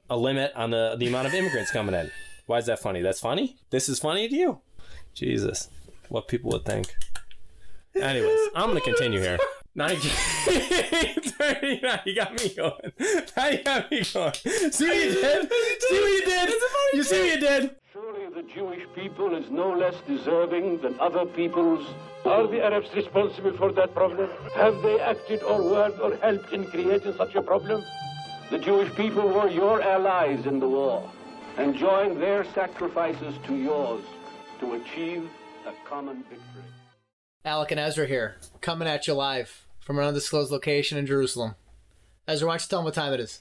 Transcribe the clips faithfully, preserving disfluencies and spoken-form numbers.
a limit on the, the amount of immigrants coming in. Why is that funny? That's funny? This is funny to you? Jesus. What people would think. Anyways, I'm going to continue here. nineteen thirty-nine. You got me going. Now you got me going. See what you did? See what you did? You see what you did? Surely the Jewish people is no less deserving than other peoples. Are the Arabs responsible for that problem? Have they acted or worked or helped in creating such a problem? The Jewish people were your allies in the war and joined their sacrifices to yours to achieve a common victory. Alec and Ezra here, coming at you live from an undisclosed location in Jerusalem. Ezra, why don't you tell them what time it is?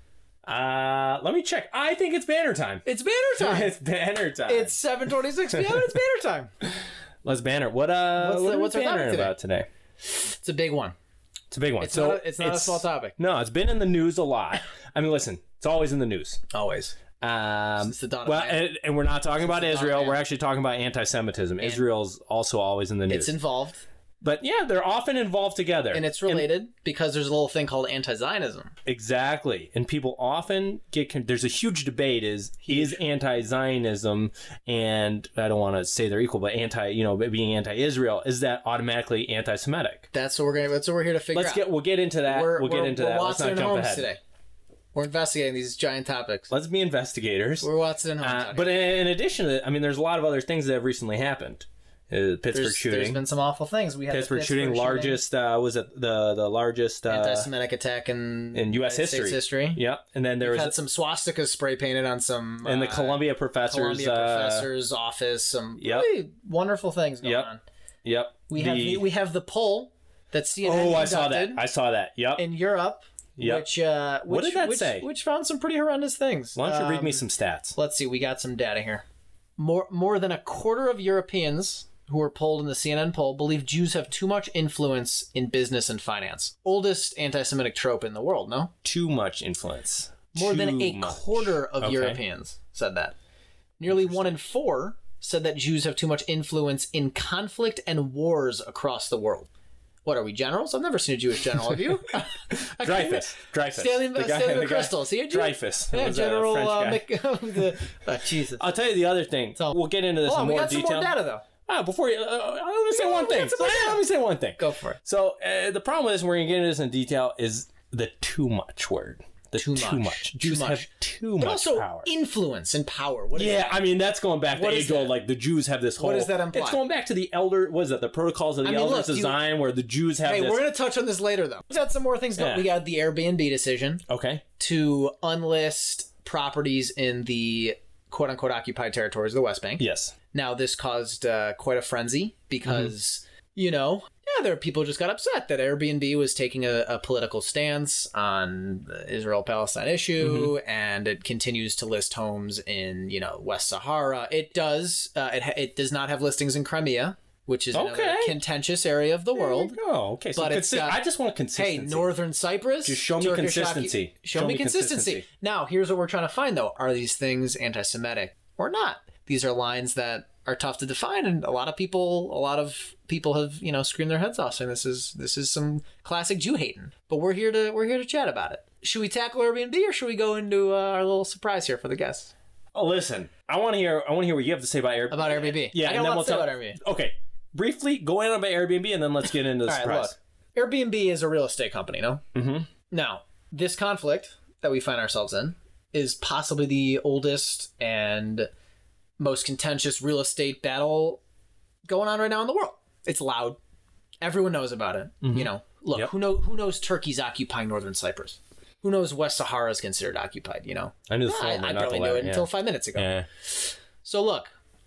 Uh, let me check. I think it's banner time. It's banner time. It's banner time. It's seven twenty-six p.m. and it's banner time. Let's banner. What uh? What's, what the, are what's we our topic bannering today? about today? It's a big one. It's a big one. It's so not a, it's not a small topic. No, it's been in the news a lot. I mean, listen, it's always in the news. Always. Um, Since the dawn of well, man. and, and we're not talking Since about the dawn of Israel. man. We're actually talking about anti-Semitism. Israel's also always in the news. It's involved. But yeah, they're often involved together. And it's related because there's a little thing called anti-Zionism. Exactly. And people often get, con- there's a huge debate is, is anti-Zionism and I don't want to say they're equal, but anti, you know, being anti-Israel, is that automatically anti-Semitic? That's what we're going to, that's what we're here to figure Let's out. get, we'll get into that. We're, we'll we're, get into we're that. Let's Watson not and jump Holmes ahead. today. We're investigating these giant topics. Let's be investigators. We're Watson and Holmes. Uh, but in addition to that, I mean, there's a lot of other things that have recently happened. Uh, Pittsburgh there's, shooting. There's been some awful things. We had Pittsburgh, the Pittsburgh shooting, largest, uh, was it the the largest uh, anti-Semitic attack in in U S United history. States history. Yep, and then there We've was had some swastikas spray painted on some and the uh, Columbia professors. Columbia uh, professor's office. Some yep. really wonderful things going Yep. on. Yep. We the, have the, we have the poll that C N N oh, I saw that. conducted I saw that. Yep. in Europe. Yep. Which, uh, which, What did that which, say? Which found some pretty horrendous things. Why don't you read me Um, some stats? Let's see. We got some data here. More more than a quarter of Europeans who were polled in the C N N poll believe Jews have too much influence in business and finance. Oldest anti-Semitic trope in the world, no? Too much influence. More Too than a much. quarter of Okay. Europeans said that. Nearly one in four said that Jews have too much influence in conflict and wars across the world. What, are we generals? I've never seen a Jewish general, have you? Dreyfus. Dreyfus. Stanley, The guy- Stanley the guy- McChrystal. See, Dreyfus. Yeah, Was a General French uh, guy. Mc... the, oh, Jesus. I'll tell you the other thing. So- we'll get into this Hold in on, we more got some detail. more data, though. Ah, before you, uh, let me say Yeah, one we thing. got some more So, yeah, data. let me say one thing. Go for it. So uh, the problem with this, and we're gonna get into this in detail, is the too much word. The Too too much. much. Too Jews much. have too But much also power. influence and power. What is Yeah, that? I mean that's going back to What is age old. that? Like the Jews have this whole. What does that imply? It's going back to the elder. What is that? The protocols of the I mean, elders look, of you- Zion, where the Jews have Hey, this. we're going to touch on this later, though. We got some more things. Yeah. We got the Airbnb decision Okay. to unlist properties in the quote-unquote occupied territories of the West Bank. Yes. Now, this caused uh, quite a frenzy because, you know, yeah, there are people who just got upset that Airbnb was taking a, a political stance on the Israel-Palestine issue, and it continues to list homes in, you know, West Sahara. It does. Uh, it ha- it does not have listings in Crimea, which is another Okay. contentious area of the world. Oh, okay. So But it's consi- got- I just want Hey, consistency. Northern Cyprus. Just show me Turkish consistency. occu- Show, Show me me consistency. consistency. Now, here's what we're trying to find, though. Are these things anti-Semitic or not? These are lines that are tough to define, and a lot of people, a lot of people have, you know, screamed their heads off saying this is this is some classic Jew hating. But we're here to we're here to chat about it. Should we tackle Airbnb, or should we go into uh, our little surprise here for the guests Oh, listen. I want to hear. I want to hear what you have to say about Airbnb. about Airbnb? Yeah, I got and a then lot we'll to say talk about Airbnb. Okay, briefly go in about Airbnb, and then let's get into the All right, surprise. look, Airbnb is a real estate company, no? Mm-hmm. Now, this conflict that we find ourselves in is possibly the oldest and most contentious real estate battle going on right now in the world. It's loud. Everyone knows about it. You know, look, Yep. who know who knows Turkey's occupying northern Cyprus? Who knows West Sahara is considered occupied, you know? I knew the I, full, I but not barely the knew letter, it yeah. until five minutes ago. Yeah. So look,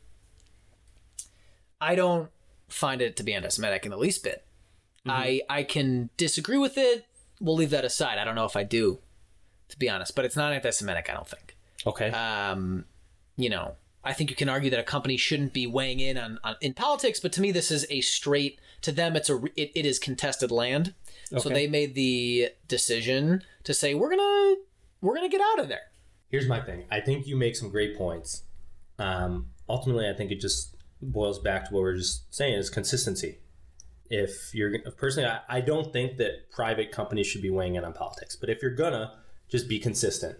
I don't find it to be anti-Semitic in the least bit. I I can disagree with it. We'll leave that aside. I don't know if I do, to be honest, but it's not anti-Semitic, I don't think. Okay. Um, you know, I think you can argue that a company shouldn't be weighing in on, on in politics, but to me, this is a straight. To them, it's a it, it is contested land, so Okay. they made the decision to say we're gonna we're gonna get out of there. Here's my thing. I think you make some great points. Um, ultimately, I think it just boils back to what we we're just saying is consistency. If you're personally, I, I don't think that private companies should be weighing in on politics, but if you're gonna, just be consistent.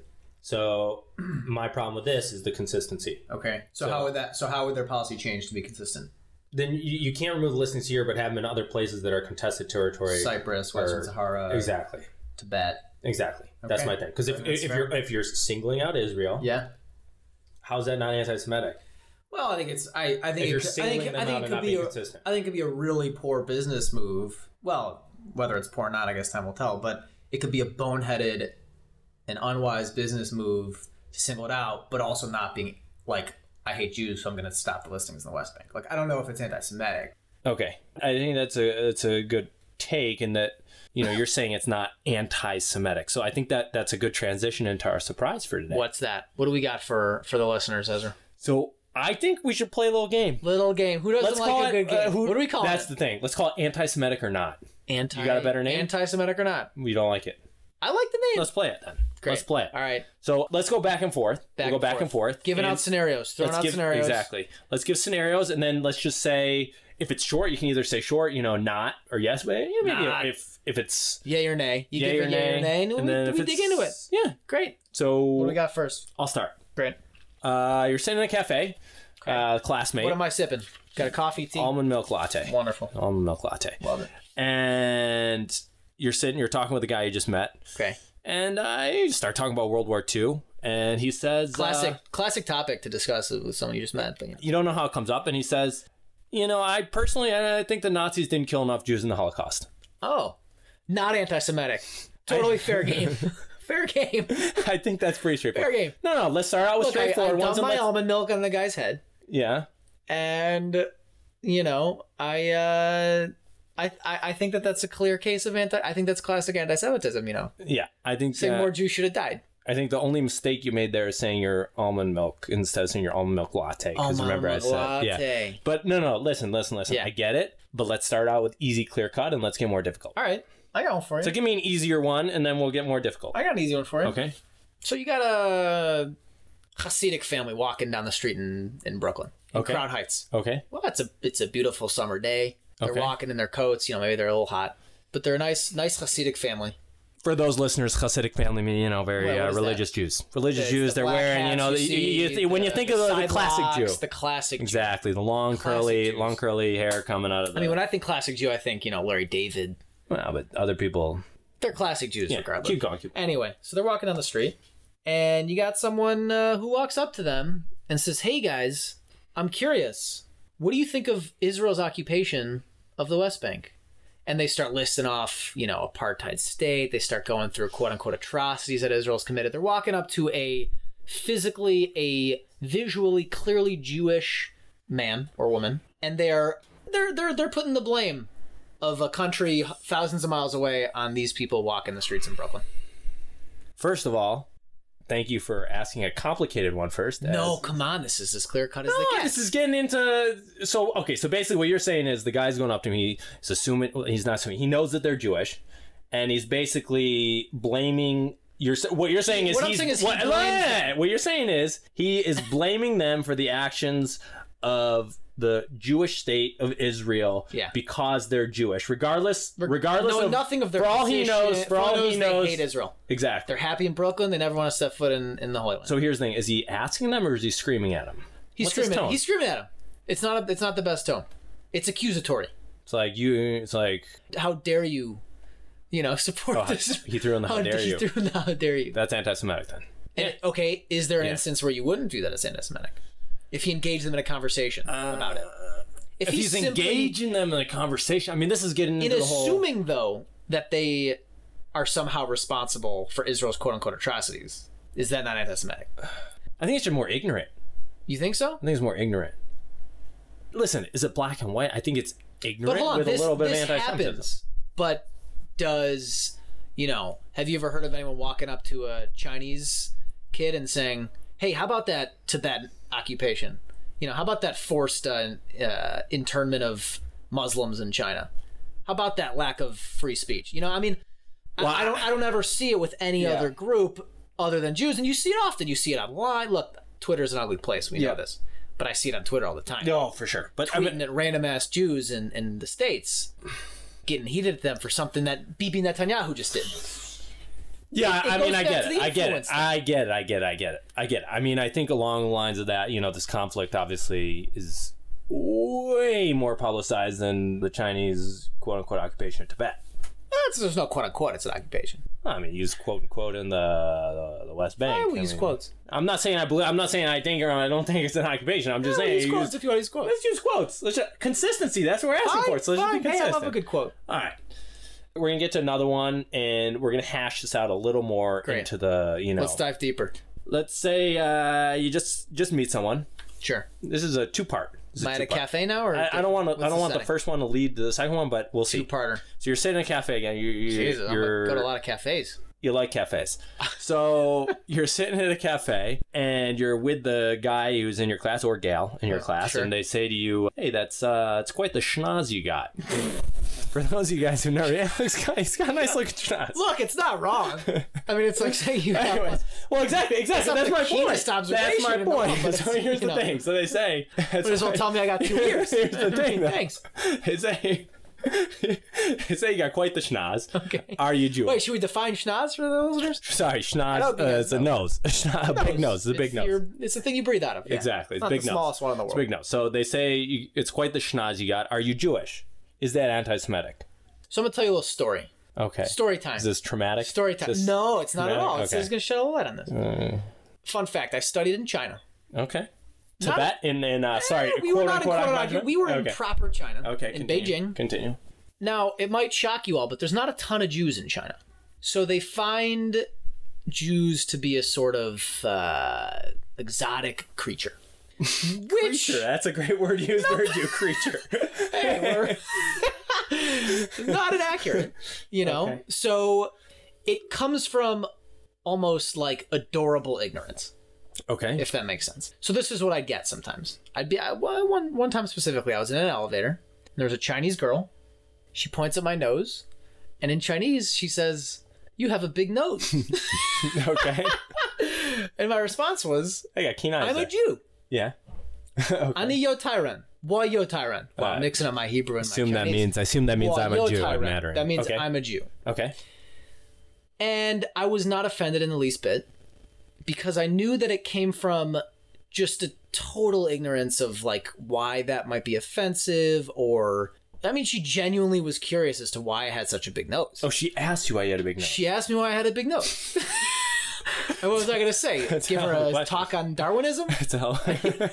So my problem with this is the consistency. Okay. So, So- how would that? So how would their policy change to be consistent? Then you, you can't remove the listings here, but have them in other places that are contested territory. Cyprus, Western or- Sahara, Exactly. Tibet. Exactly. That's Okay. my thing. Because if, That's if fair. you're if you're singling out Israel, Yeah. how's that not anti-Semitic? Well, I think it's. I, I think If you're it could, I singling think, them I think out it and could not be being a, consistent. I think it could be a really poor business move. Well, whether it's poor or not, I guess time will tell. But it could be a boneheaded and unwise business move to single it out, but also not being like, I hate Jews, so I'm going to stop the listings in the West Bank. Like, I don't know if it's anti-Semitic. Okay, I think that's a that's a good take in that, you know, you're saying it's not anti-Semitic. So I think that that's a good transition into our surprise for today. What's that? What do we got for for the listeners, Ezra? So I think we should play a little game. Little game. Who doesn't Let's like call a it. good game? uh, who- what do we call That's it? the thing. Let's call it anti-Semitic or not. Anti. You got a better name? Anti-Semitic or not? We don't like it. I like the name. Let's play it then. Great. Let's play it. All right. So let's go back and forth. Back we'll go and back forth. and forth. Giving and out scenarios. Throwing let's out give, scenarios. Exactly. Let's give scenarios, and then let's just say if it's short, you can either say short, you know, not or yes. But yeah, maybe Not. if if it's Yay or nay. You yay give or a yay or nay. nay, And, and we, then if we it's dig into it. yeah. Great. So What do we got first? I'll start. Great. Uh, you're sitting in a cafe, uh, classmate, What am I sipping? Got a coffee, tea? almond milk latte, Wonderful. almond milk latte, Love it. and you're sitting, you're talking with a guy you just met, Okay. and I start talking about World War Two, and he says, Classic uh, classic topic to discuss it with someone you just met. But, you know. you don't know how it comes up, and he says, you know, I personally, I think the Nazis didn't kill enough Jews in the Holocaust. Oh. Not anti-Semitic. Totally fair game. Fair game. I think that's pretty straightforward. Fair game. No, no, let's start out with Look, I, I straightforward ones. dumped and my let's- almond milk on the guy's head. Yeah. And, you know, I, uh... I, I I think that that's a clear case of anti. I think that's classic anti-Semitism. You know, Yeah, I think saying uh, more Jews should have died. I think the only mistake you made there is saying your almond milk instead of saying your almond milk latte. Because Almond remember I milk said yeah. latte. But no, no, listen, listen, listen. Yeah. I get it, but let's start out with easy, clear cut, and let's get more difficult. All right, I got one for you. So give me an easier one, and then we'll get more difficult. I got an easy one for you. Okay. So you got a Hasidic family walking down the street in, in Brooklyn, in Okay. Crown Heights. Okay. Well, it's a it's a beautiful summer day. They're Okay. walking in their coats. You know, maybe they're a little hot, but they're a nice nice Hasidic family. For those listeners, Hasidic family, mean you know, very What- what uh, is that? religious Jews. Religious The- Jews, the they're black wearing, you hats know, you the- you, see, you, when you the- think of the, the side classic locks, Jew, the classic Jew. exactly, the long Classic curly, Jews. long curly hair coming out of the. I mean, when I think classic Jew, I think you know Larry David. well, but other people. They're classic Jews, Yeah, regardless. keep going. Keep going. Anyway, so they're walking down the street, and you got someone uh, who walks up to them and says, "Hey guys, I'm curious. What do you think of Israel's occupation of the West Bank?" And they start listing off, you know, apartheid state. They start going through quote unquote atrocities that Israel's committed. They're walking up to a physically, a visually, clearly Jewish man or woman, and they're they're they're they're putting the blame of a country thousands of miles away on these people walking the streets in Brooklyn. First of all, thank you for asking a complicated one first. No, as- come on, this is as clear cut as No, they get. this is getting into so okay. So basically, what you're saying is the guy's going up to him. He's assuming well, he's not assuming. He knows that they're Jewish, and he's basically blaming. You're what you're saying is What I'm he's saying is he what, blames what you're saying is he is blaming them for the actions of the Jewish state of Israel Yeah. because they're Jewish, regardless regardless knowing of nothing of their for all he position, knows for all he they knows hate Israel. exactly. They're happy in Brooklyn. They never want to step foot in, in the Holy Land. So here's the thing: is he asking them or is he screaming at them? he's What's his screaming. tone? He's screaming at him. It's not. A, it's not the best tone. It's accusatory. It's like you. It's like How dare you? You know, support oh, this. he threw in the how dare he you. threw in the how dare you? That's anti-Semitic then. And, okay, is there an Yeah. instance where you wouldn't view that as anti-Semitic? If he engaged them in a conversation about it. If he's simply- engaging them in a conversation, I mean, this is getting in into the whole. assuming though that they are somehow responsible for Israel's quote unquote atrocities, is that not anti-Semitic? I think it's just more ignorant. You think so? I think it's more ignorant. Listen, is it black and white? I think it's ignorant But hold on, with this, a little bit this of anti-Semitism. happens. But does, you know, have you ever heard of anyone walking up to a Chinese kid and saying, hey, how about that Tibetan occupation? You know, how about that forced uh, uh, internment of Muslims in China? How about that lack of free speech? You know, I mean, I- Well, I, don't, I don't ever see it with any Yeah. other group other than Jews, and you see it often. You see it online. Look, Twitter's an ugly place. We Yeah. know this, but I see it on Twitter all the time. No, for sure. But I Tweeting mean, at random ass Jews in, in the States, getting heated at them for something that Bibi Netanyahu just did. Yeah, It I mean, goes I back get to it. the I get it. influence thing. I get it. I get it. I get it. I get it. I mean, I think along the lines of that, you know, this conflict obviously is way more publicized than the Chinese quote unquote occupation of Tibet. That's, there's no quote unquote. It's an occupation. I mean, use quote unquote in the the, the West Bank. I will I use mean, quotes. I'm not saying I believe. I'm not saying I think or I don't think it's an occupation. I'm just Yeah, saying use quotes if you want to use quotes. let's use quotes. Let's just, consistency. That's what we're asking Fine, for. So let's just fine. be Hey, I consistent. love a good quote. All right. We're gonna get to another one, and we're gonna hash this out a little more Great. into the you know. Let's dive deeper. Let's say uh, you just just meet someone. Sure. This is a two part. Am I at a cafe now, or I, I don't want to. I don't want the setting? first one to lead to the second one, but we'll see. Two-parter. So you're sitting in a cafe again. You, you, Jesus, I'm you're gonna go to a lot of cafes. you like cafes. So you're sitting at a cafe and you're with the guy who's in your class or gal in your class, sure. and they say to you, "Hey, that's uh, it's quite the schnoz you got." For those of you guys who know, yeah, he's got, he's got a nice looking schnoz. Look, it's not wrong. I mean, it's like saying you have. Anyways, well, exactly, exactly. That's That's, not my the point. keenest That's observation my in the point. world, but So it's, here's you the know. thing. So they say, Might as well tell me I got two ears. Here's the thing, though. Thanks. They say, they say you got quite the schnoz. Okay. Are you Jewish? Wait, should we define schnoz for the listeners? Sorry, schnoz. don't think Uh, I it's a know. nose. A, schnoz, a big nose. It's a big nose. your- It's the thing you breathe out of. Yeah. Exactly. It's, Not big the nose. smallest one in the It's world. a big nose. So they say you, it's quite the schnoz you got. Are you Jewish? Is that anti-Semitic? So I'm gonna tell you a little story. Okay. Story time. Is this traumatic? Story time. Is this- No, it's not at traumatic? all. It's Okay. just gonna shed a light on this. Uh, Fun fact: I studied in China. okay. Not- Tibet in in uh, sorry. Eh, we were quote not in unquote quote occupation? We were in okay. proper China. Okay. In Continue. Beijing. Continue. Now, it might shock you all, but there's not a ton of Jews in China. So they find Jews to be a sort of uh, exotic creature. Which, Creature. That's a great word used for a Jew. Creature. hey, we're not inaccurate, you know? Okay. So it comes from almost like adorable ignorance, Okay. if that makes sense. So this is what I'd get sometimes. I'd be I, one one time specifically, I was in an elevator. And there was a Chinese girl. She points at my nose, and in Chinese she says, "You have a big nose." okay. And my response was, I got keen eyes. "I'm there. a Jew. Yeah. okay. Ani yo Tyran. Why yo Tyran?" Well, I'm Uh, mixing up my Hebrew and assume my that Chinese. means. I assume that means Well, I'm a yo Jew in Tyran. Mandarin. That means okay. I'm a Jew. Okay. And I was not offended in the least bit because I knew that it came from just a total ignorance of like why that might be offensive, or I mean, she genuinely was curious as to why I had such a big nose. Oh, she asked you why you had a big nose. She asked me why I had a big nose. And what was I going to say? Give her a hell of a a question. talk on Darwinism? It's a hell.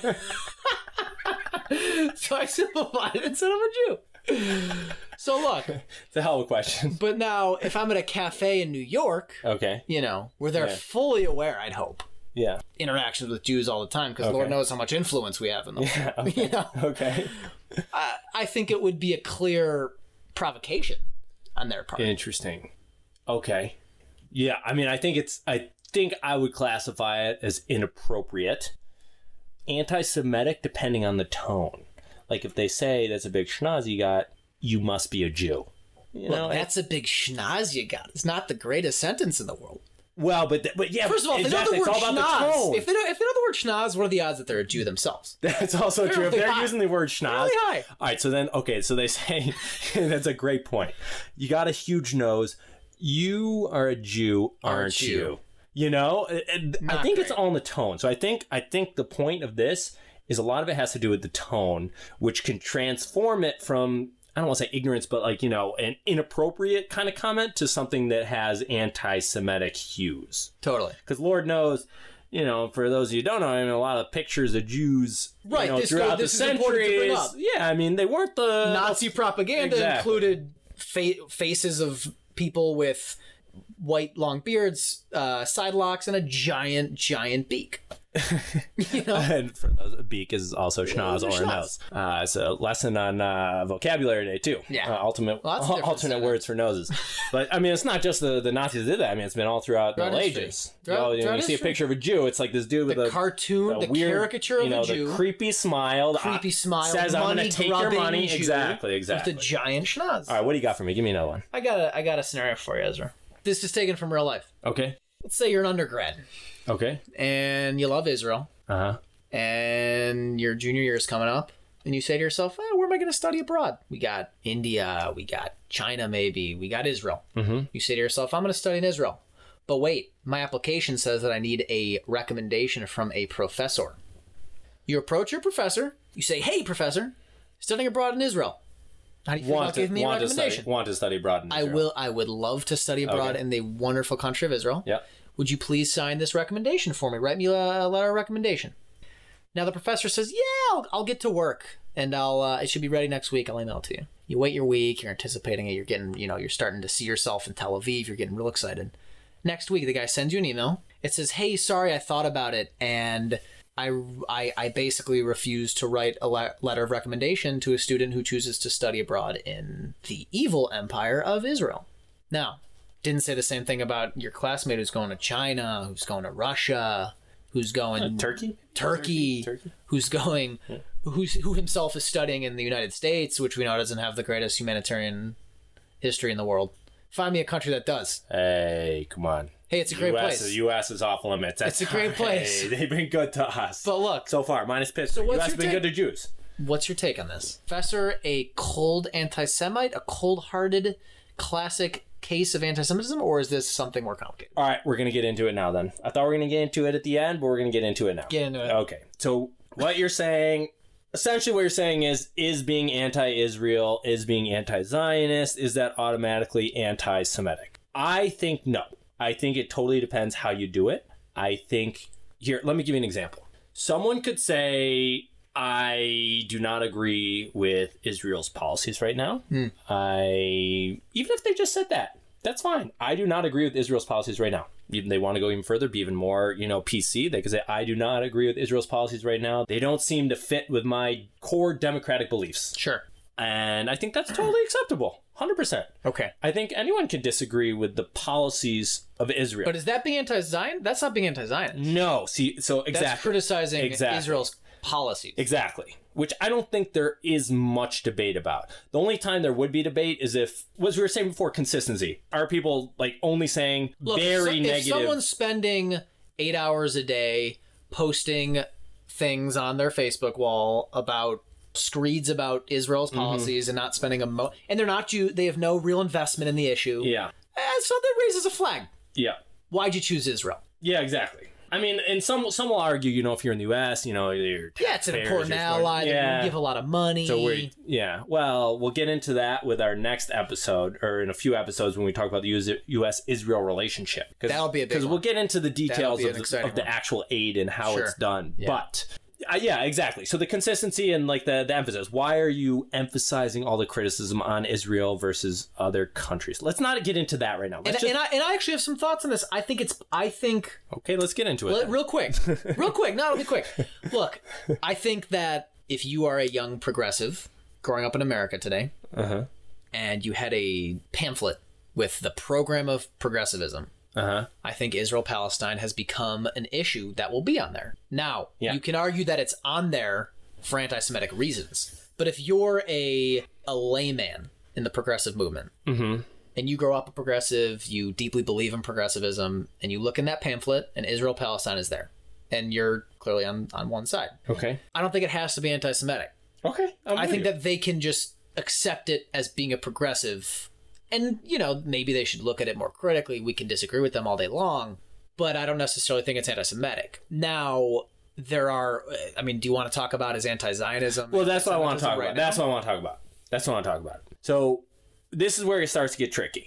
So I simplified it and said I'm a Jew. So look, it's a hell of a question. but now if I'm at a cafe in New York, Okay. you know, where they're Yeah. fully aware, I'd hope, Yeah. interactions with Jews all the time, because Lord Okay. knows how much influence we have in them. Yeah. Okay. You know, Okay. I, I think it would be a clear provocation on their part. Interesting. Okay. Yeah, I mean, I think it's. I think I would classify it as inappropriate, anti-Semitic, depending on the tone. Like if they say that's a big schnoz you got, you must be a Jew. You Well, know, that's a big schnoz you got. It's not the greatest sentence in the world. well, but th- but yeah. First of all, if exactly. they know the It's word all about the schnoz, tone. if they know if they know the word schnoz, what are the odds that they're a Jew themselves? That's also true. If Fairly they're high. using the word schnoz. Fairly high. All right, so then, okay, so they say, that's a great point. You got a huge nose. You are a Jew, aren't, Aren't you? you? You know, And I Not think it's great. all in the tone. So I think I think the point of this is a lot of it has to do with the tone, which can transform it from, I don't want to say ignorance, but like, you know, an inappropriate kind of comment to something that has anti-Semitic hues. Totally. Because Lord knows, you know, for those of you who don't know, I mean, a lot of pictures of Jews, Right, you know, this throughout go- the this is important to bring centuries. up. Yeah, I mean, they weren't the Nazi propaganda Exactly. included fa- faces of people with white long beards, uh, side locks, and a giant, giant beak. You know? And for those, a beak is also schnoz Yeah, or a schnoz. nose. Uh, it's a lesson on uh, vocabulary day too. Yeah. uh, ultimate Lots of al- difference alternate in it. words for noses. But I mean, it's not just the, the Nazis that did that. I mean, it's been all throughout the Throughout Middle history. Ages. Throughout- you know, when throughout you see a history. picture of a Jew, it's like this dude with The a cartoon, a the weird, caricature of you know, a Jew. the creepy smile, the Creepy uh, smile, says, "I'm going money to take your grubbing money." Jew Exactly, exactly. With the giant schnoz. All right, what do you got for me? Give me another one. I got a, I got a scenario for you, Ezra. This is taken from real life. Okay. Let's say you're an undergrad Okay. and you love Israel, Uh huh. and your junior year is coming up, and you say to yourself, oh, where am I going to study abroad? We got India, we got China maybe, we got Israel. Mm-hmm. You say to yourself, I'm going to study in Israel. But wait, my application says that I need a recommendation from a professor. You approach your professor. You say, hey, professor, studying abroad in Israel. How do you feel Want about to, giving me a want, to recommendation? study, want to study abroad in I Israel. will. I would love to study abroad Okay. in the wonderful country of Israel. Yep. Would you please sign this recommendation for me? Write me a letter of recommendation. Now the professor says, yeah, I'll, I'll get to work, and I'll. Uh, it should be ready next week. I'll email it to you. You wait your week. You're anticipating it. You're getting, you know, you're starting to see yourself in Tel Aviv. You're getting real excited. Next week, the guy sends you an email. It says, hey, sorry, I thought about it, and I, I, I basically refuse to write a le- letter of recommendation to a student who chooses to study abroad in the evil empire of Israel. Now, didn't say the same thing about your classmate who's going to China, who's going to Russia, who's going... Uh, Turkey? Turkey, Turkey? who's going... Yeah. Who's, who himself is studying in the United States, which we know doesn't have the greatest humanitarian history in the world. Find me a country that does. Hey, come on. Hey, it's a great U S place. Is, U S is off limits. That's, It's a great place. Hey, they've been good to us. But look, so far, minus Pittsburgh. So what's U S your been take? good to Jews. what's your take on this? Professor, a cold anti-Semite, a cold-hearted classic case of anti-Semitism, or is this something more complicated? All right, we're going to get into it now then. I thought we were going to get into it at the end, but we're going to get into it now. Get into it. Okay, so what you're saying, essentially what you're saying is, is being anti-Israel, is being anti-Zionist, is that automatically anti-Semitic? I think no. I think it totally depends how you do it. I think, here, let me give you an example. Someone could say, I do not agree with Israel's policies right now. Hmm. I, even if they just said that, that's fine. I do not agree with Israel's policies right now. Even they want to go even further, be even more, you know, P C. They could say, I do not agree with Israel's policies right now. They don't seem to fit with my core democratic beliefs. Sure. And I think that's totally acceptable. one hundred percent. Okay. I think anyone can disagree with the policies of Israel. But is that being anti-Zion? That's not being anti-Zionist. no, see, so exactly. That's criticizing Exactly. Israel's policies. Exactly. Which I don't think there is much debate about. The only time there would be debate is if, as we were saying before, consistency. Are people like only saying Look, very if, so, negative? if someone's spending eight hours a day posting things on their Facebook wall about screeds about Israel's Mm-hmm. policies and not spending a mo, and they're not Jew, they have no real investment in the issue. Yeah. Eh, so that raises a flag. Yeah. Why'd you choose Israel? Yeah, exactly. I mean, and some some will argue, you know, if you're in the U S, you know, you're Yeah, it's an taxpayers, important you're ally. supporting- They Yeah. give a lot of money. So we're, yeah, well, we'll get into that with our next episode, or in a few episodes when we talk about the U S Israel relationship. Cause, That'll be a big Because we'll one. get into the details be of an the, exciting of the one. actual aid and how Sure. it's done. Yeah. But, uh, yeah, exactly. So the consistency and like the, the emphasis. Why are you emphasizing all the criticism on Israel versus other countries? Let's not get into that right now. And, Let's just, and I and I actually have some thoughts on this. I think it's. I think okay, let's get into it. Well, then. real quick, real quick. No, it'll be quick. Look, I think that if you are a young progressive growing up in America today, Uh-huh. and you had a pamphlet with the program of progressivism, Uh-huh. I think Israel-Palestine has become an issue that will be on there. Now, Yeah. you can argue that it's on there for anti-Semitic reasons, but if you're a a layman in the progressive movement, Mm-hmm. and you grow up a progressive, you deeply believe in progressivism, and you look in that pamphlet, and Israel-Palestine is there, and you're clearly on, on one side. Okay. I don't think it has to be anti-Semitic. Okay. I'm I with think you. that they can just accept it as being a progressive, and, you know, maybe they should look at it more critically. We can disagree with them all day long, but I don't necessarily think it's anti-Semitic. Now, there are, I mean, do you want to talk about as anti-Zionism? Well, that's what I want to anti-Semitism talk right about. now? That's what I want to talk about. That's what I want to talk about. So, this is where it starts to get tricky.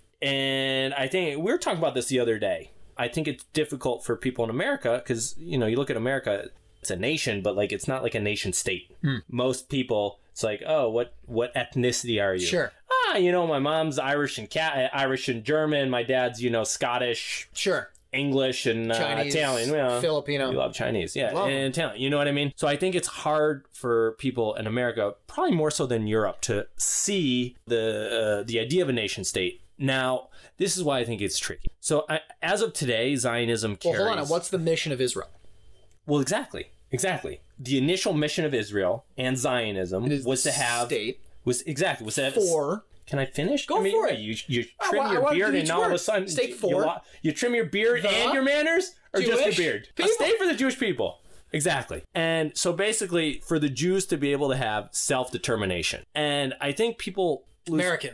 And I think we were talking about this the other day. I think it's difficult for people in America because, you know, you look at America, it's a nation, but like it's not like a nation state. Hmm. Most people, it's like, oh, what what ethnicity are you? Sure. Ah, you know, my mom's Irish and cat, Irish and German. My dad's, you know, Scottish, Sure. English, and uh, Chinese, Italian. You know. Filipino. You love Chinese, yeah, Love 'em. and Italian. You know what I mean? So I think it's hard for people in America, probably more so than Europe, to see the uh, the idea of a nation state. Now, this is why I think it's tricky. So I, as of today, Zionism Well, carries... hold on. What's the mission of Israel? Well, exactly. Exactly. The initial mission of Israel and Zionism It is was the to have... state Was exactly was to have... for Can I finish? Go I mean, for what, it. You, you I trim wa- I your wanna do beard and each now all of a word. sudden... State you, for You, lo- you trim your beard the and your manners? Or just Jewish your beard? A people. state for the Jewish people. Exactly. And so basically, for the Jews to be able to have self-determination. And I think people... lose- Americans.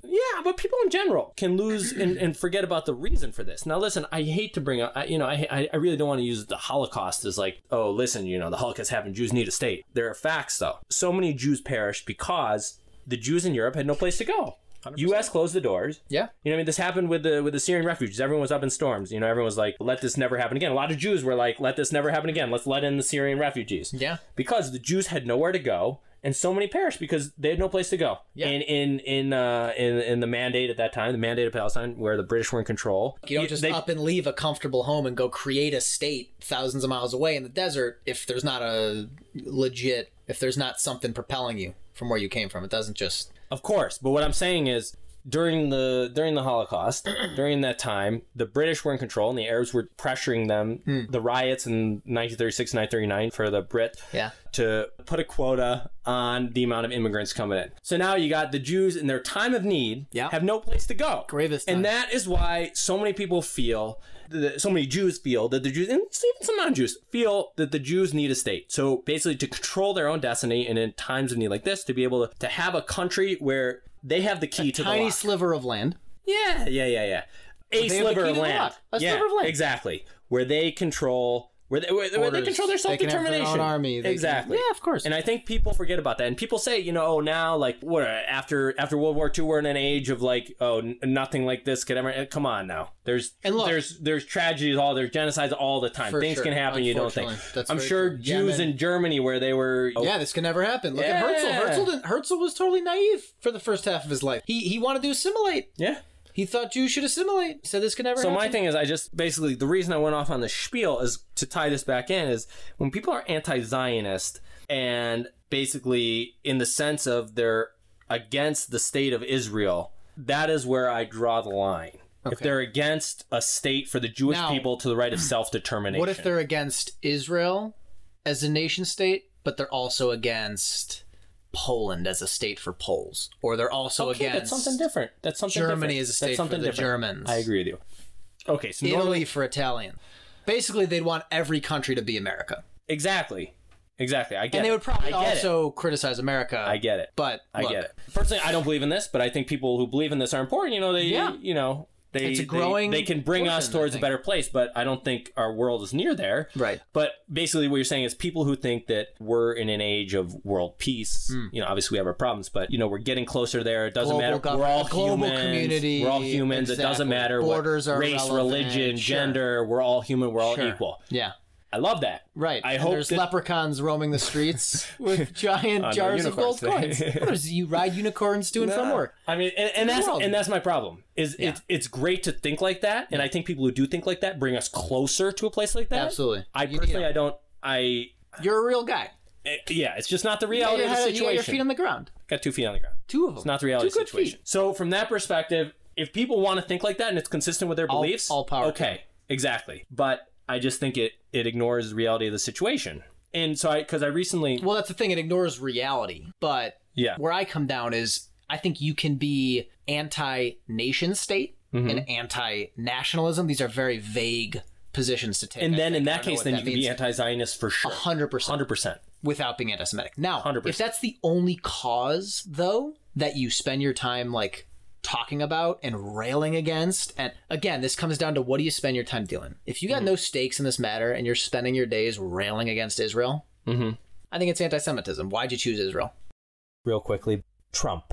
Yeah, but people in general can lose and, and forget about the reason for this. Now, listen, I hate to bring up, I, you know, I I really don't want to use the Holocaust as like, oh, listen, you know, the Holocaust happened, Jews need a state. There are facts, though. So many Jews perished because the Jews in Europe had no place to go. one hundred percent. U S closed the doors. Yeah. You know what I mean? This happened with the with the Syrian refugees. Everyone was up in storms. You know, everyone was like, let this never happen again. A lot of Jews were like, let this never happen again. Let's let in the Syrian refugees. Yeah. Because the Jews had nowhere to go. And so many perished because they had no place to go. Yeah. In in in uh, in in the mandate at that time, the mandate of Palestine, where the British were in control. You don't just they, up and leave a comfortable home and go create a state thousands of miles away in the desert if there's not a legit, if there's not something propelling you from where you came from. It doesn't just... Of course, but what I'm saying is, during the during the Holocaust, during that time, the British were in control and the Arabs were pressuring them. Mm. The riots in nineteen thirty-six, nineteen thirty-nine for the Brit yeah. to put a quota on the amount of immigrants coming in. So now you got the Jews in their time of need yeah. have no place to go. Gravest time. And that is why so many people feel, that, so many Jews feel that the Jews, and even some non-Jews, feel that the Jews need a state. So basically to control their own destiny and in times of need like this, to be able to, to have a country where they have the key a to tiny the lock. sliver of land. Yeah, yeah, yeah, yeah. A they sliver of land. land. A yeah, sliver of land. Exactly. Where they control, where they, where, where they control their self-determination. They can have their own army. They exactly. Can, yeah, of course. And I think people forget about that. And people say, you know, oh, now, like, what, after after World War Two, we're in an age of, like, oh, n- nothing like this could ever, come on now. There's and look, there's there's tragedies, all there's genocides all the time. Things sure. can happen you don't think. That's I'm sure true. Jews yeah, in Germany where they were... Oh, yeah, this can never happen. Look yeah. at Herzl. Herzl, didn't, Herzl was totally naive for the first half of his life. He he wanted to assimilate. Yeah. He thought Jews should assimilate. He said this could never so happen. my thing is, I just basically, the reason I went off on the spiel is to tie this back in is when people are anti-Zionist and basically in the sense of they're against the state of Israel, that is where I draw the line. Okay. If they're against a state for the Jewish now, people to the right of self-determination. What if they're against Israel as a nation state, but they're also against Poland as a state for Poles, or they're also okay, against that's something different. That's something Germany different. as a state that's something for the different. Germans. I agree with you. Okay, so Italy normally, for Italian. Basically, they'd want every country to be America. Exactly. Exactly. I get it. And they would probably I get also it. criticize America. I get it. But I look, get it. Personally, I don't believe in this, but I think people who believe in this are important. You know, they, Yeah. you know, they, It's a growing they, they can bring portion, us towards I a think. better place, but I don't think our world is near there. Right. But basically what you're saying is people who think that we're in an age of world peace, Hmm. you know, obviously we have our problems, but, you know, we're getting closer there. It doesn't Global matter. government, We're all global humans. community, We're all humans. It doesn't exactly. matter Borders what are race, relevant. religion, Sure. gender. We're all human. We're all Sure. equal. Yeah. I love that. Right. I and hope there's that- leprechauns roaming the streets with giant Oh, no, jars of gold unicorns. coins. What is, you ride unicorns to and from work. I mean, and, and the that's world. and that's my problem. Is Yeah. it's it's great to think like that, and I think people who do think like that bring us closer to a place like that. Absolutely. I You need personally, them. I don't. I You're a real guy. eh, yeah, it's just not the You reality of the got situation. your feet on the ground. Got two feet on the ground. Two of them. It's not the reality of Two the good situation. feet. So from that perspective, if people want to think like that and it's consistent with their All- beliefs, all power to okay, exactly. But I just think it it ignores the reality of the situation. And so I, because I recently, Well, that's the thing. It ignores reality. But yeah, where I come down is I think you can be anti-nation state Mm-hmm. and anti-nationalism. These are very vague positions to take. and I then in think. I that don't know case, what then that you can be means. anti-Zionist for sure, one hundred percent. hundred percent. Without being anti-Semitic. Now, one hundred percent. if that's the only cause, though, that you spend your time, like, talking about and railing against, and again, this comes down to what do you spend your time doing? If you got Mm-hmm. no stakes in this matter and you're spending your days railing against Israel, Mm-hmm. I think it's anti-Semitism. Why'd you choose Israel? Real quickly, Trump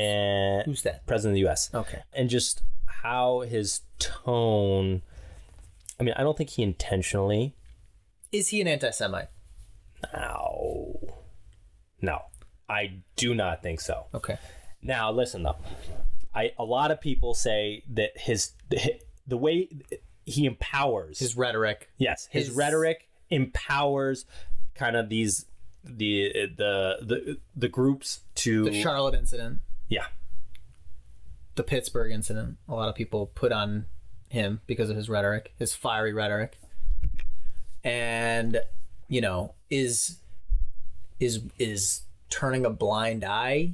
and Who's that? president of the U S Okay. and just how his tone. I mean, I don't think he intentionally. Is he an anti-Semite? No, no, I do not think so. Okay. Now, listen though, I a lot of people say that his the, the way he empowers His rhetoric. yes his, his- rhetoric empowers kind of these the the the the groups to The Charlotte incident. yeah The Pittsburgh incident. A lot of people put on him because of his rhetoric, his fiery rhetoric. And, you know, is is is turning a blind eye,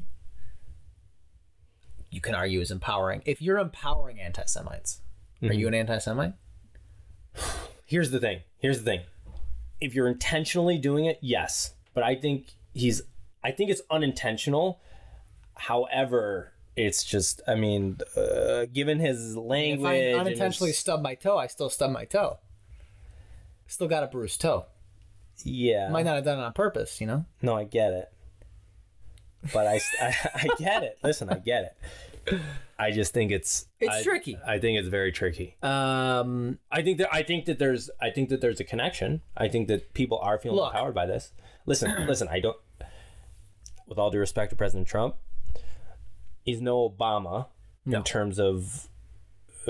you can argue, is empowering. If you're empowering anti-Semites, Mm-hmm. are you an anti-Semite? here's the thing here's the thing if you're intentionally doing it, yes, but I think he's I think it's unintentional. However, it's just, I mean, uh, given his language. If I and unintentionally his- stub my toe, I still stub my toe. Still got a bruised toe. yeah. Might not have done it on purpose, you know? No, I get it. But I, I, I get it. Listen, I get it. I just think it's It's I- tricky. I think it's very tricky. Um, I think that I think that there's I think that there's a connection. I think that people are feeling Look. empowered by this. Listen, listen. I don't. With all due respect to President Trump, he's no Obama No. in terms of. Uh,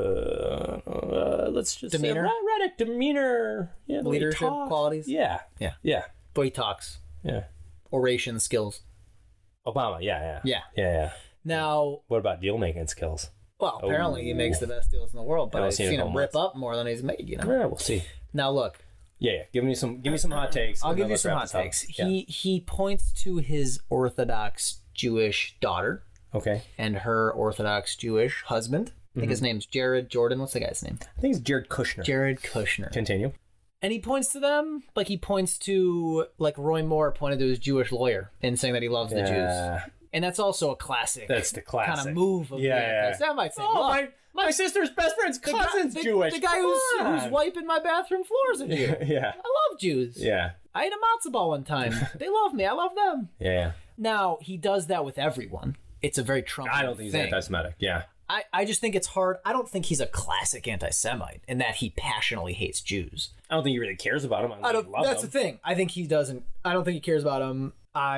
uh, let's just Demeanor? say rhetoric, demeanor, yeah, the way he Leadership talks. qualities? Yeah, Yeah. yeah, but he talks. yeah. Oration skills. Obama, yeah, yeah, Yeah. yeah, yeah. Now, What about deal making skills? well, apparently he makes the best deals in the world, but Haven't I've seen seen, it in him a rip month. up more than he's made, you know? Yeah, we'll see. Now, look. Yeah, yeah. Give me some. Give me some hot takes. I'll and give then you let's some wrap hot this up. takes. Yeah. He he points to his Orthodox Jewish daughter Okay. and her Orthodox Jewish husband. I think his Mm-hmm. name's Jared Jordan. What's the guy's name? I think it's Jared Kushner. Jared Kushner. Continue. And he points to them like he points to, like Roy Moore pointed to his Jewish lawyer and saying that he loves the Jews. Yeah. And that's also a classic. That's the classic. kind of move of Yeah, the yeah. anti-Semite saying, Oh, "Look, my, my sister's best friend's the guy- cousin's the, Jewish. The guy Come who's, on. who's wiping my bathroom floors a Jew. yeah. I love Jews. Yeah. I ate a matzo ball one time. They love me. I love them. Yeah. Now, he does that with everyone. It's a very Trump I don't think he's thing. anti-Semitic. Yeah. I, I just think it's hard. I don't think he's a classic anti-Semite in that he passionately hates Jews. I don't think he really cares about him. I don't, I think don't. he loves That's them. the thing. I think he doesn't. I don't think he cares about him.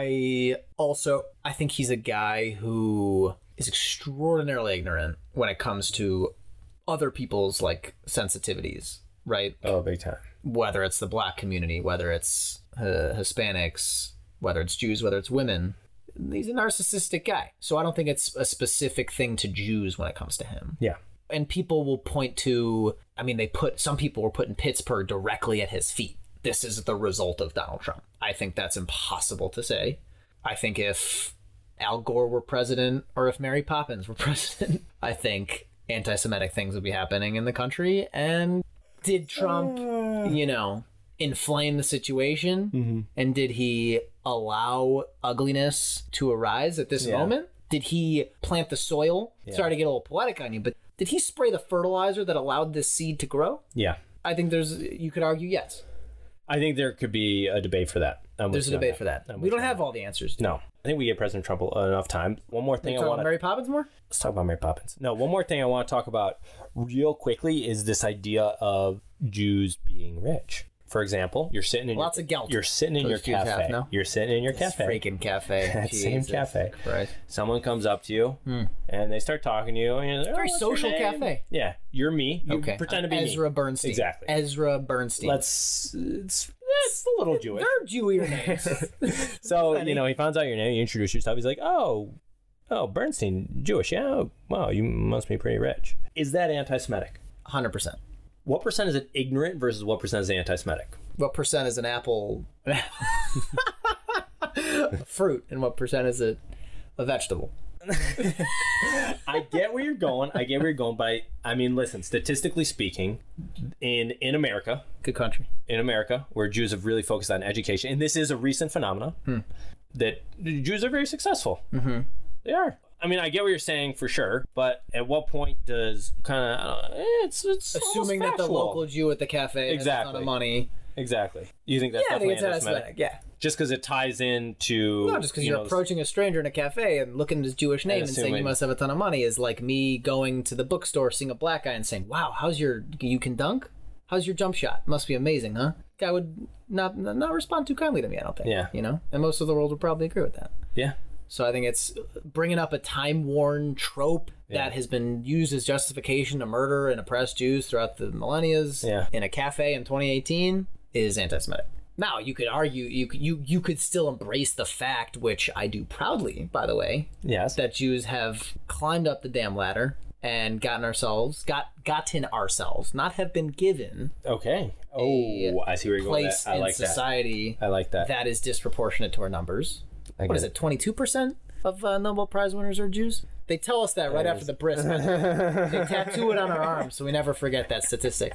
I also. I think he's a guy who is extraordinarily ignorant when it comes to other people's like sensitivities. Right. Oh, big time. Whether it's the black community, whether it's uh, Hispanics, whether it's Jews, whether it's women. He's a narcissistic guy. So I don't think it's a specific thing to Jews when it comes to him. Yeah. And people will point to, I mean, they put, some people were putting Pittsburgh directly at his feet. This is the result of Donald Trump. I think that's impossible to say. I think if Al Gore were president or if Mary Poppins were president, I think anti-Semitic things would be happening in the country. And did Trump, you know, inflame the situation? Mm-hmm. And did he allow ugliness to arise at this Yeah. moment? Did he plant the soil? Sorry to get a little poetic on you, but did he spray the fertilizer that allowed this seed to grow? Yeah. I think there's, you could argue yes. I think there could be a debate for that. I'm There's with a you on debate for that. I'm We with don't you on have all the answers. that. No. I think we give President Trump enough time. One more thing I Talk want about to Mary Poppins more? let's talk about Mary Poppins. No, one more thing I want to talk about real quickly is this idea of Jews being rich. For example, you're sitting in Lots your, of gelt. You're sitting in Those your Jews have, cafe. no? You're sitting in your This cafe. freaking cafe. That same Jesus cafe. Christ. Someone comes up to you and they start talking to you. And you're like, oh, Very what's your social name?" cafe. Yeah, you're me. You Okay. pretend to be Ezra me. Bernstein. Exactly. Ezra Bernstein. Let's. It's, it's a little Jewish. They're Jewier names. So you know, he finds out your name. You introduce yourself. He's like, "Oh, oh, Bernstein, Jewish. Yeah. Oh, wow, you must be pretty rich." Is that anti-Semitic? one hundred percent. What percent is it ignorant versus what percent is anti-Semitic? What percent is an apple a fruit, and what percent is it a vegetable? I get where you're going. I get where you're going, but I, I mean, listen. Statistically speaking, in in America, Good country. in America, where Jews have really focused on education, and this is a recent phenomenon, that Jews are very successful. Mm-hmm. They are. I mean, I get what you're saying for sure, but at what point does kind of it's it's Assuming that almost the factual. local Jew at the cafe has a ton Exactly. of money. Exactly. You think that's Yeah, I think definitely it's anti-Semitic? anti-Semitic. Yeah. Just because it ties into No, just because you you're know, approaching a stranger in a cafe and looking at his Jewish name and, saying you assuming- must have a ton of money is like me going to the bookstore, seeing a black guy and saying, "Wow, how's your you can dunk? How's your jump shot? Must be amazing, huh?" Guy would not not respond too kindly to me. I don't think. Yeah. You know, and most of the world would probably agree with that. Yeah. So I think it's bringing up a time-worn trope Yeah. that has been used as justification to murder and oppress Jews throughout the millennia Yeah. in a cafe in twenty eighteen is anti-Semitic. Now, you could argue, you could- you you could still embrace the fact, which I do proudly, by the way, Yes. that Jews have climbed up the damn ladder and gotten ourselves, got gotten ourselves, not have been given Okay. Oh, I see where you're going with place that. I in like that. society I like that. that is disproportionate to our numbers. I What get is it, twenty-two percent of uh, Nobel Prize winners are Jews? They tell us that right That after is- the bris. They tattoo it on our arms so we never forget that statistic.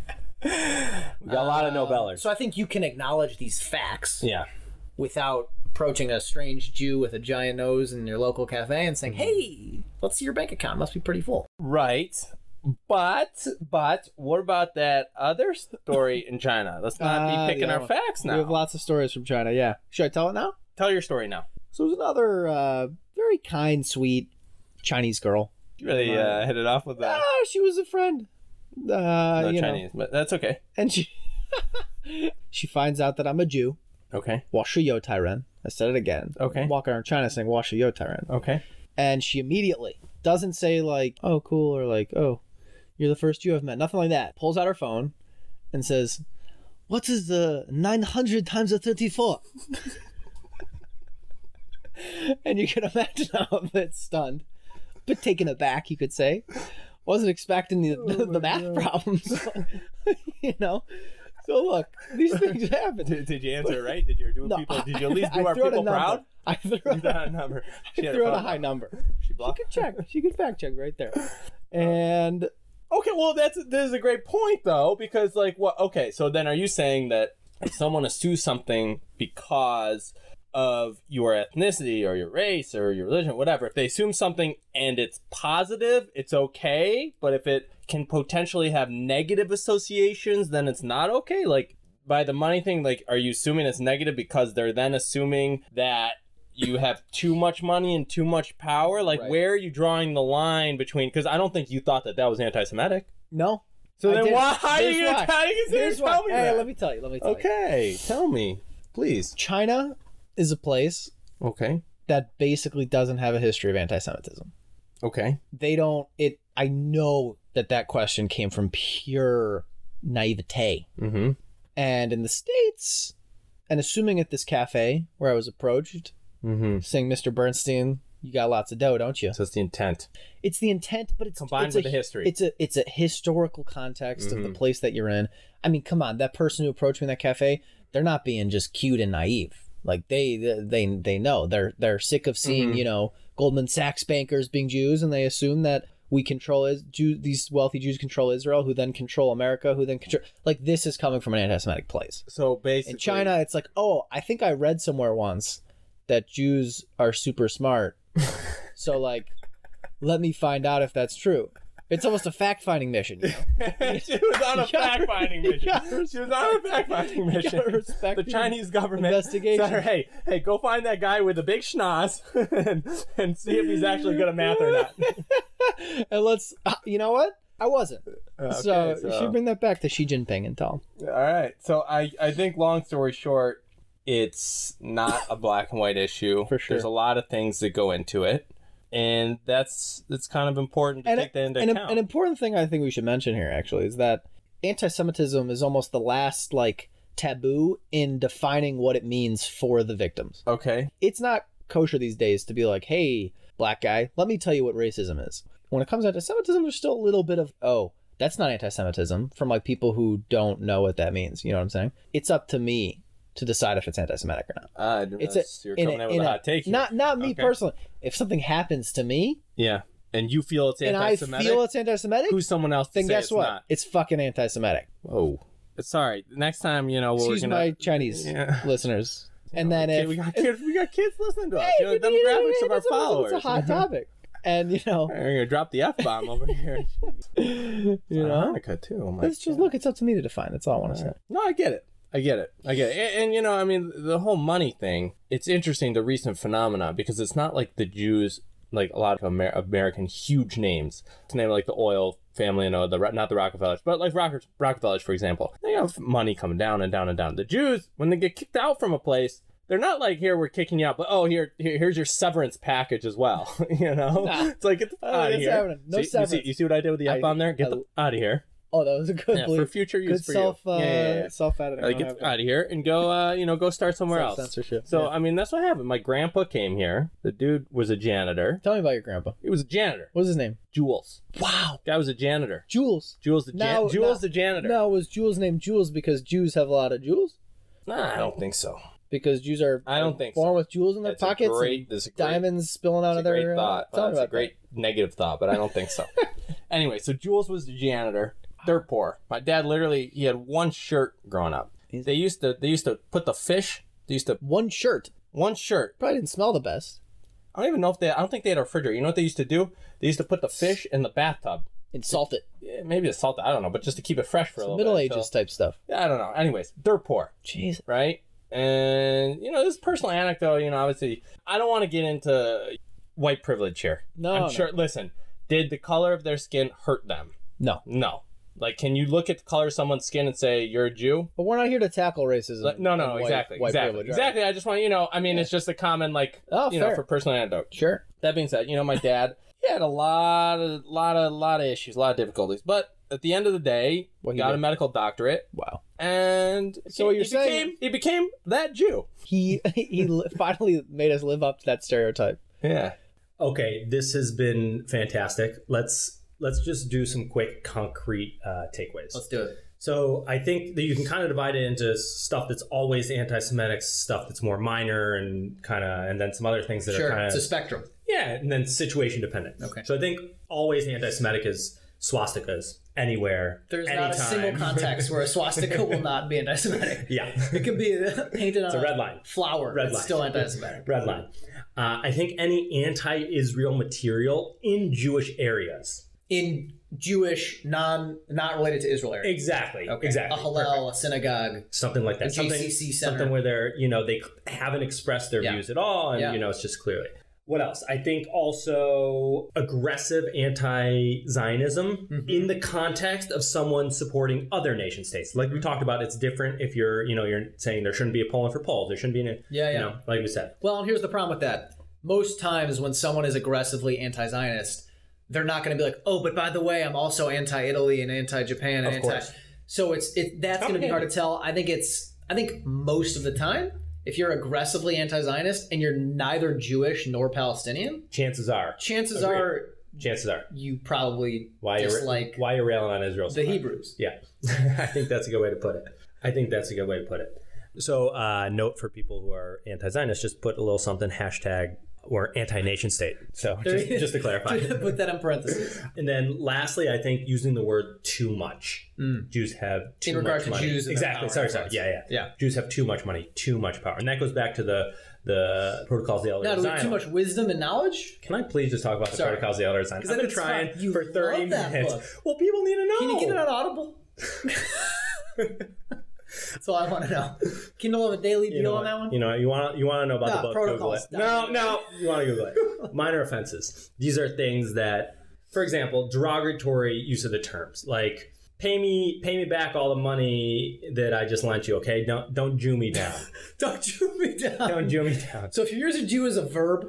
We got a lot of Nobelers. So I think you can acknowledge these facts yeah. without approaching a strange Jew with a giant nose in your local cafe and saying, "Hey, let's see your bank account. It must be pretty full." Right. But, but, what about that other story in China? Let's not Ah, be picking the our other one. facts We now. have lots of stories from China. Yeah. Should I tell it now? Tell your story now. So it was another uh, very kind, sweet Chinese girl. You really uh, hit it off with that. Ah, she was a friend. Uh, No you Chinese, know, but that's okay. and she she finds out that I'm a Jew. Okay. 我是犹太人. I said it again. Okay. Walking around China saying 我是犹太人. Okay. And she immediately doesn't say like, "Oh, cool," or like, "Oh, you're the first Jew I've met." Nothing like that. Pulls out her phone and says, "What is the nine hundred times the thirty-four?" And you can imagine how I'm a bit stunned, but taken aback, you could say. Wasn't expecting the, the, the math problems, you know. So look, these things happen. Did, did you answer it right? Did you do No, people? Did you at least do I our threw out a people number. proud? I threw You out, got a number. She I had threw out a phone high number. number. She She blocked. could check. She could fact check right there. And Okay, well that's this is a great point though, because like what? Okay, so then are you saying that if someone assumes something because of your ethnicity or your race or your religion, whatever, if they assume something and it's positive, it's okay, but if it can potentially have negative associations, then it's not okay? Like by the money thing, like are you assuming it's negative because they're then assuming that you have too much money and too much power? Like Right. where are you drawing the line between, because I don't think you thought that that was anti-Semitic. no. So I then didn't. why are Here's you why. how you gonna Here's tell why. me Hey, that? let me tell you. Let me tell you. Okay, tell me, please. China is a place Okay, that basically doesn't have a history of anti-Semitism. okay. They don't. It. I know that that question came from pure naivete. Mm-hmm. And in the States, and assuming at this cafe where I was approached, Mm-hmm. saying, "Mister Bernstein, you got lots of dough, don't you?" So it's the intent It's the intent, but it's combined it's with a, the history. It's a it's a historical context of Mhm. the place that you're in. I mean, come on, that person who approached me in that cafe, they're not being just cute and naive. Like they they they know they're they're sick of seeing Mhm. you know Goldman Sachs bankers being Jews, and they assume that we control is Jew these wealthy Jews control Israel, who then control America, who then control like this is coming from an anti-Semitic place. So basically, In China, it's like, oh, I think I read somewhere once that Jews are super smart. So like, let me find out if that's true. It's almost a fact-finding mission. You know? she was on a You gotta- fact-finding you mission. gotta She was on a fact-finding You mission. gotta respect The Chinese government investigation. said, "Hey, hey, go find that guy with the big schnoz and, and see if he's actually good at math or not." And let's, uh, you know what? I wasn't. Okay, so, so- you should bring that back to Xi Jinping and tell him. All right. So I, I think long story short, it's not a black and white issue. For sure. There's a lot of things that go into it. And that's that's kind of important to And, take that into and a- account. an important thing I think we should mention here, actually, is that anti-Semitism is almost the last, like, taboo in defining what it means for the victims. okay. It's not kosher these days to be like, "Hey, black guy, let me tell you what racism is." When it comes to anti-Semitism, there's still a little bit of, oh, that's not anti-Semitism from like people who don't know what that means. You know what I'm saying? It's up to me to decide if it's anti-Semitic or not. Uh, It's a, you're in coming a- in with in a a- hot take here. Not not me Okay. personally. If something happens to me Yeah. And you feel it's and I anti-Semitic? feel it's anti-Semitic, Who's someone else to then say guess it's what? not? It's fucking anti-Semitic. Whoa. Sorry. Next time, you know, we're Excuse gonna... my Chinese Yeah. listeners. And then Okay, if we got kids, we got kids listening to us. Hey, You know, the but you know, demographics of our it's a- followers. It's a hot topic. And you know, We're gonna drop the F bomb over here. you know, Hanukkah too. Oh my it's just God. look. It's up to me to define. That's all I want to say. No, I get it. I get it. I get it. And, and you know, I mean, the whole money thing. It's interesting, the recent phenomena, because it's not like the Jews, like a lot of Amer- American huge names, to name like the oil family, you know, the not the Rockefellers, but like Rock- Rockefellers, for example. They have money coming down and down and down. The Jews, when they get kicked out from a place, they're not like, here, we're kicking you out, but oh, here, here here's your severance package as well. You know? Nah. It's like, get the Oh, out of that's here. happening. No see, you, see, severance. you see what I did with the I- F bomb there? Get I- the out of here. Oh, that was a good Yeah, bleep. for future use Good for self, you. uh, Yeah, yeah, yeah. self-editing. Like, get out of here and go, uh, you know, go start somewhere else. Censorship. So, Yeah. I mean, that's what happened. My grandpa came here. The dude was a janitor. Tell me about your grandpa. He was a janitor. What was his name? Jules. Wow, Guy was a janitor. Jules. Jules the, jan- Now- Jules now- the janitor. No, was Jules named Jules because Jews have a lot of jewels? Nah, I don't think so. Because Jews are I don't think born so. with jewels in their That's a pockets great- and that's a great- diamonds spilling out It's of a their great thought. Uh, tell me That's a about great negative thought, but I don't think so. Anyway, so Jules was the janitor. Dirt poor. My dad literally, he had one shirt growing up. They used to, they used to put the fish. They used to that. One shirt. one shirt. Probably didn't smell the best. I don't even know if they. I don't think they had a refrigerator. You know what they used to do? They used to put the fish in the bathtub. And salt it. Yeah, maybe it's salted. I don't know, but just to keep it fresh for a little Middle bit. Ages so- type stuff. Yeah, I don't know. Anyways, dirt poor, Jeez. right? And you know, this is a personal anecdote. You know, obviously, I don't want to get into white privilege here. No, I'm no. sure. Listen, did the color of their skin hurt them? No. No. Like, can you look at the color of someone's skin and say you're a Jew? But we're not here to tackle racism. Like, no, no, and white- exactly, white exactly, privilege, right? exactly. I just want you know. I mean, it's just a common like, Oh, you know, fair. for personal anecdote. Sure. That being said, you know, my dad, he had a lot of, lot of, lot of issues, a lot of difficulties. But at the end of the day, What he he got did. a medical doctorate, Wow. and So what he you're became, saying- he became that Jew. He he li- finally made us live up to that stereotype. Yeah. Okay, this has been fantastic. Let's let's just do some quick, concrete uh, takeaways. Let's do it. So I think that you can kind of divide it into stuff that's always anti-Semitic, stuff that's more minor, and kind of, and then some other things that Sure, are kind it's of a spectrum. yeah, and then situation dependent. Okay. So I think always anti-Semitic is swastikas anywhere, There's anytime. not a single context where a swastika will not be anti-Semitic. Yeah, It could be painted on it's a red line. flower. Red it's line. still anti-Semitic. Red line. Uh, I think any anti-Israel material in Jewish areas. In Jewish, non, not related to Israel areas. Exactly. Okay. Exactly. A hallel, a synagogue. Something like that. A something, J C C center. something where they're, you know, they haven't expressed their Yeah. views at all, and Yeah. you know, it's just clearly. What else? I think also aggressive anti-Zionism Mm-hmm. in the context of someone supporting other nation states. Like we talked about, it's different if you're, you know, you're saying there shouldn't be a Poland for Poles. There shouldn't be an, Yeah, you yeah. know, like we said. Well, and here's the problem with that. Most times when someone is aggressively anti-Zionist, they're not going to be like, oh, but by the way, I'm also anti-Italy and anti-Japan and Of anti. course. So it's it that's going to be hard to tell. I think it's I think most of the time, if you're aggressively anti-Zionist and you're neither Jewish nor Palestinian, Chances are, chances Agreed. are chances are, you probably why you're dislike why you're railing on Israel? so the much. Hebrews. Yeah, I think that's a good way to put it. I think that's a good way to put it. So, uh, note for people who are anti-Zionist, just put a little something hashtag or anti-nation state. So, just, just to clarify. Put that in parentheses. And then, lastly, I think using the word "too much." Jews have too In regard much to money. Jews and their exactly. power, Sorry, in sorry. fact. Yeah, yeah, Yeah. Jews have too much money, too much power, and that goes back to the the protocols of the Elder Now, do we Zion. have too much wisdom and knowledge? Can I please just talk about the Sorry. protocols of the Elder Zion? I've then been it's trying fine. You for thirty love that minutes. book. Well, people need to know. Can you get it on Audible? That's all I want to know. Kindle have a daily deal You know, on that one? you know, you want you want to know about No, the book? Google protocols. it. No, no, you want to Google it. Minor offenses. These are things that, for example, derogatory use of the terms, like pay me, pay me back all the money that I just lent you. Okay, don't don't Jew me down. Don't Jew me down. Don't Jew me down. So if you're using Jew as a verb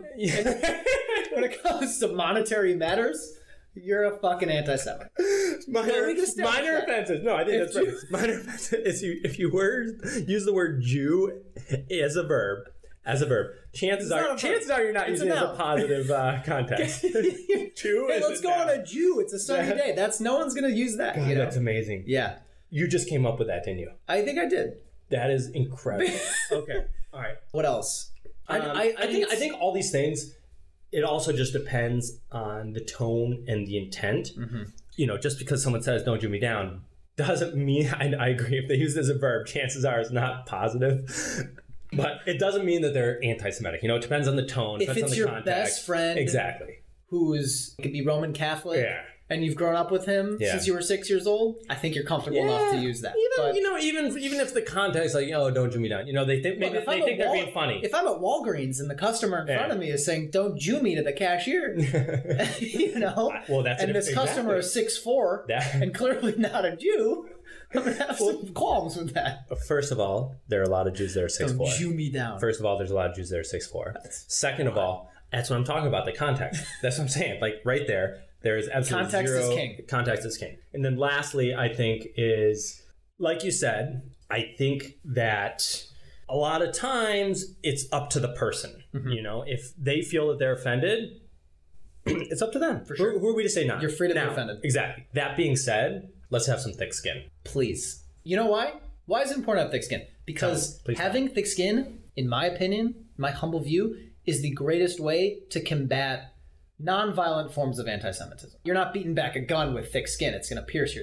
when it comes to monetary matters, you're a fucking anti-Semite. Minor, Well, we can establish minor that. offenses. No, I think If that's right. Minor offenses. Is you, if you word use the word Jew as a verb, as a verb, chances not a are verb. chances are you're not It's a using it as a noun. positive uh, context. Jew Hey, is let's a go noun. on a Jew. It's a sunny That- day. That's no one's gonna use that. God, you know? that's amazing. Yeah, You just came up with that, didn't you? I think I did. That is incredible. Okay, all right. What else? I, Um, I, I, think I it's- think all these things. It also just depends on the tone and the intent. Mm-hmm. You know, just because someone says "don't Jew me down" doesn't mean I, I agree. If they use it as a verb, chances are it's not positive. But it doesn't mean that they're anti-Semitic. You know, it depends on the tone. If depends on it's the your context. best friend, exactly. who's could be Roman Catholic, Yeah. and you've grown up with him Yeah. since you were six years old, I think you're comfortable enough to use that. Even But- you know, even even if the context like, oh, don't Jew me down. You know, they think maybe Look, if they I'm think at they're Wal- being funny. If I'm at Walgreens and the customer in Yeah. front of me is saying, "Don't Jew me" to the cashier, you know, Well, that's and it- this customer exactly. is six foot four That- and clearly not a Jew, I'm gonna have some qualms with that. First of all, there are a lot of Jews that are six Don't four. Jew me down. First of all, there's a lot of Jews that are six four. Second of all, that's what I'm talking about, the context. That's what I'm saying. Like right there, there is absolutely Context is zero. king. Context is king. And then lastly, I think is, like you said, I think that a lot of times it's up to the person. Mm-hmm. You know, if they feel that they're offended, it's up to them. For sure. Who, who are we to say not? You're free to be Now, offended. Exactly. That being said, let's have some thick skin. Please. You know why? Why is it important to have thick skin? Because Tell me. Please tell having thick skin, in my opinion, my humble view, is the greatest way to combat non-violent forms of anti-Semitism. You're not beating back a gun with thick skin. It's going to pierce your skin,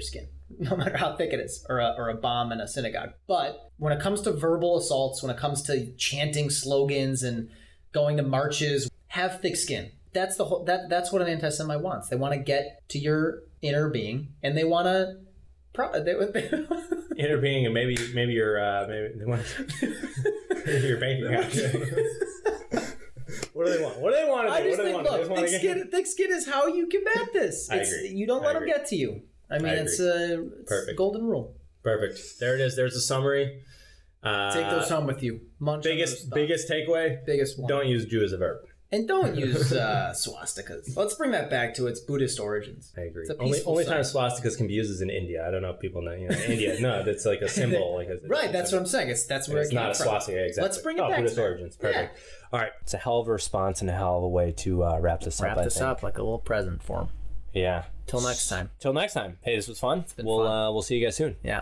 no matter how thick it is, or a, or a bomb in a synagogue. But when it comes to verbal assaults, when it comes to chanting slogans and going to marches, have thick skin. That's the whole. That that's what an anti-Semite wants. They want to get to your inner being, and they want to. Pro- they, inner being, and maybe maybe your uh, maybe they want your bank account. What do they want? What do they want to do? I just what do they think, want? look, thick skin, thick skin is how you combat this. I It's, agree. You don't I let them agree. get to you. I mean, I it's a it's Perfect. golden rule. Perfect. There it is. There's a summary. Uh, Take those home with you. Munch on those biggest thoughts. biggest takeaway: biggest one. don't use Jew as a verb. And don't use uh, swastikas. Let's bring that back to its Buddhist origins. I agree. It's a Only peaceful only sign. time swastikas can be used is in India. I don't know if people know. You know, India. No, that's like a symbol. Like a, Right, that's what I'm saying. It's that's where It's it came not a from. swastika. Exactly. Let's bring it oh, back Buddhist to that. origins. Perfect. All right. It's a hell of a response and a hell of a way to uh, wrap this up. Wrap I this think. up like a little present for him. Yeah. Till next time. Till next time. Hey, this was fun. been we'll fun. Uh, we'll see you guys soon. Yeah.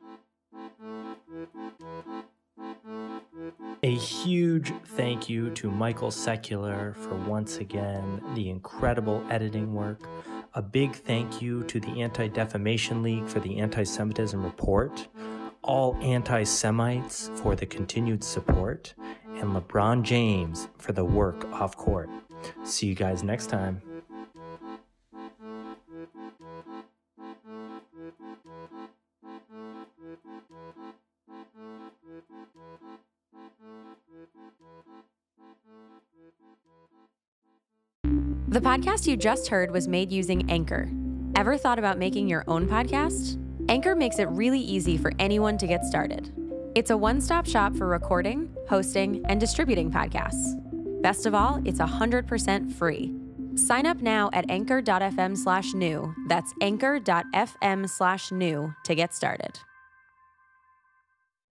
A huge thank you to Michael Secular for once again the incredible editing work. A big thank you to the Anti-Defamation League for the Anti-Semitism Report, all anti-Semites for the continued support, and LeBron James for the work off court. See you guys next time. The podcast you just heard was made using Anchor. Ever thought about making your own podcast? Anchor makes it really easy for anyone to get started. It's a one-stop shop for recording, hosting, and distributing podcasts. Best of all, it's one hundred percent free. Sign up now at anchor.fm slash new. That's anchor.fm slash new to get started.